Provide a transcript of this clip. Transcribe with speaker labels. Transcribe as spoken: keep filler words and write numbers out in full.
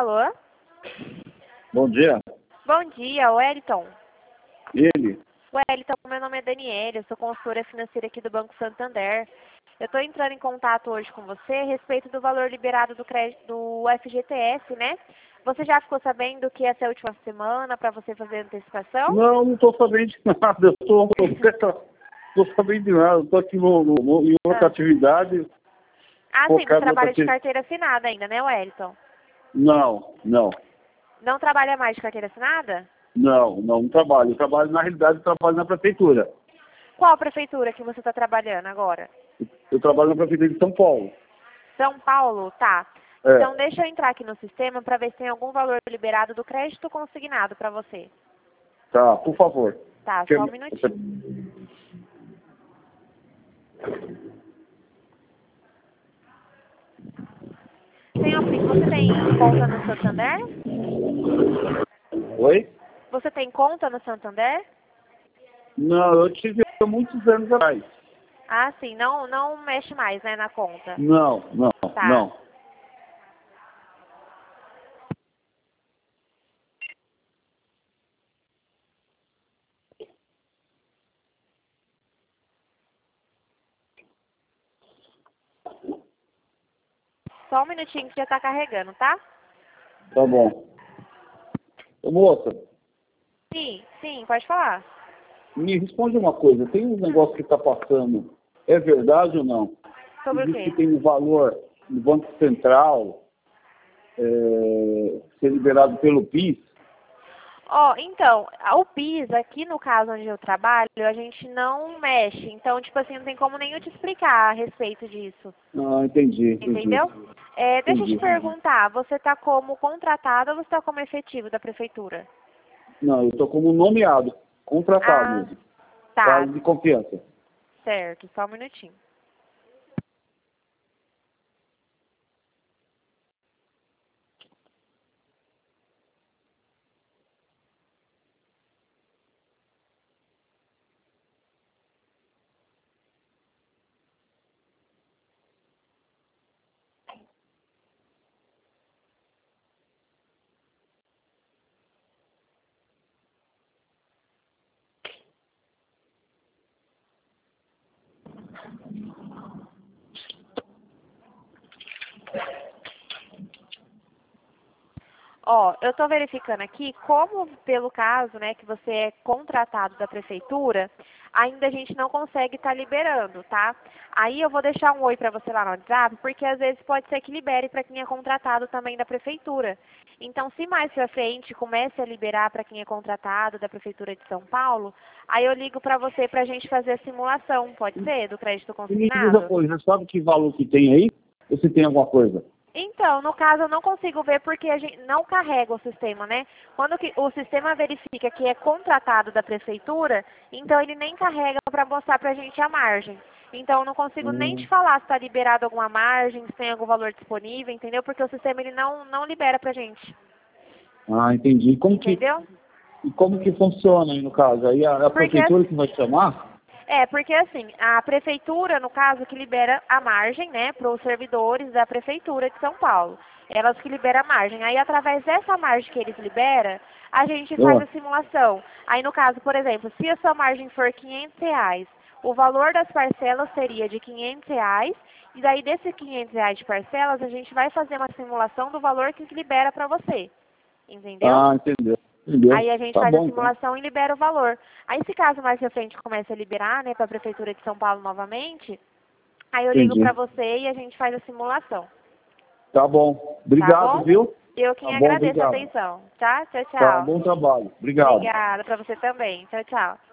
Speaker 1: Alô?
Speaker 2: Bom dia.
Speaker 1: Bom dia, Wellington.
Speaker 2: Ele?
Speaker 1: Wellington, meu nome é Daniela, eu sou consultora financeira aqui do Banco Santander. Eu estou entrando em contato hoje com você a respeito do valor liberado do, crédito, do F G T S, né? Você já ficou sabendo que essa é a última semana para você fazer a antecipação?
Speaker 2: Não, não estou sabendo de nada. Eu estou tô sabendo de nada. Estou aqui no, no, em outra
Speaker 1: Ah.
Speaker 2: atividade.
Speaker 1: Ah, sim, você trabalha
Speaker 2: outra...
Speaker 1: de carteira assinada ainda, né, Wellington?
Speaker 2: Não, não.
Speaker 1: Não trabalha mais de carteira assinada?
Speaker 2: Não, não, não trabalho. Eu trabalho, na realidade, eu trabalho na prefeitura.
Speaker 1: Qual prefeitura que você está trabalhando agora?
Speaker 2: Eu trabalho na prefeitura de São Paulo.
Speaker 1: São Paulo? Tá.
Speaker 2: É.
Speaker 1: Então, deixa eu entrar aqui no sistema para ver se tem algum valor liberado do crédito consignado para você.
Speaker 2: Tá, por favor.
Speaker 1: Tá,
Speaker 2: Que...
Speaker 1: só um minutinho. Senhor Flick, você tem conta no Santander?
Speaker 2: Oi?
Speaker 1: Você tem conta no Santander?
Speaker 2: Não, eu tive há muitos anos atrás.
Speaker 1: Ah, sim. Não, não mexe mais, né, na conta.
Speaker 2: Não, não,
Speaker 1: Tá.
Speaker 2: não.
Speaker 1: Só um minutinho que já tá carregando, tá?
Speaker 2: Tá bom. Ô, moça,
Speaker 1: Sim, sim, pode falar.
Speaker 2: me responde uma coisa. Tem um negócio que está passando. É verdade ou não?
Speaker 1: Sobre o
Speaker 2: Diz que
Speaker 1: quê?
Speaker 2: tem um valor no Banco Central é, ser liberado pelo PIS.
Speaker 1: Ó, então, o PIS, aqui no caso onde eu trabalho, a gente não mexe. Então, tipo assim, não tem como nem eu te explicar a respeito disso.
Speaker 2: Ah, entendi, entendi.
Speaker 1: Entendeu? É, deixa eu te
Speaker 2: Entendi.
Speaker 1: perguntar, você tá como contratado ou você tá como efetivo da prefeitura?
Speaker 2: Não, eu estou como nomeado, contratado
Speaker 1: Ah,
Speaker 2: mesmo.
Speaker 1: tá,
Speaker 2: Cargo de confiança.
Speaker 1: certo, só um minutinho. Ó, eu estou verificando aqui, como pelo caso, né, que você é contratado da prefeitura, ainda a gente não consegue estar liberando, tá? Aí eu vou deixar um oi para você lá no WhatsApp, porque às vezes pode ser que libere para quem é contratado também da prefeitura. Então, se mais pra frente comece a liberar para quem é contratado da prefeitura de São Paulo, aí eu ligo para você para a gente fazer a simulação, pode ser, do crédito
Speaker 2: E me diz uma
Speaker 1: consignado?
Speaker 2: coisa, sabe que valor que tem aí? Ou se tem alguma coisa?
Speaker 1: Então, no caso, eu não consigo ver porque a gente não carrega o sistema, né? Quando que o sistema verifica que é contratado da prefeitura, então ele nem carrega para mostrar para a gente a margem. Então, eu não consigo nem
Speaker 2: Hum.
Speaker 1: te falar se está liberado alguma margem, se tem algum valor disponível, entendeu? Porque o sistema ele não, não libera para a gente.
Speaker 2: Ah, entendi. E como que,
Speaker 1: Entendeu?
Speaker 2: e como que funciona aí no caso? Aí a, a
Speaker 1: Porque
Speaker 2: prefeitura que vai chamar?
Speaker 1: É, porque assim, a prefeitura, no caso, que libera a margem, né, para os servidores da prefeitura de São Paulo. Elas que liberam a margem. Aí, através dessa margem que eles liberam, a gente faz
Speaker 2: Ah.
Speaker 1: a simulação. Aí, no caso, por exemplo, se a sua margem for quinhentos reais, o valor das parcelas seria de quinhentos reais, e daí desses quinhentos reais de parcelas, a gente vai fazer uma simulação do valor que libera para você. Entendeu?
Speaker 2: Ah, entendeu. Entendeu?
Speaker 1: Aí a gente
Speaker 2: Tá
Speaker 1: faz a
Speaker 2: bom, então.
Speaker 1: simulação e libera o valor. Aí se caso mais pra frente comece a liberar, né, para a Prefeitura de São Paulo novamente, aí eu ligo
Speaker 2: Entendi.
Speaker 1: para você e a gente faz a simulação.
Speaker 2: Tá bom.
Speaker 1: Tá
Speaker 2: Obrigado,
Speaker 1: bom?
Speaker 2: viu?
Speaker 1: Eu quem
Speaker 2: Tá bom,
Speaker 1: agradeço a
Speaker 2: obrigado.
Speaker 1: atenção, tá? Tchau,
Speaker 2: Tá,
Speaker 1: tchau.
Speaker 2: bom trabalho. Obrigado.
Speaker 1: Obrigada para você também. Tchau, tchau.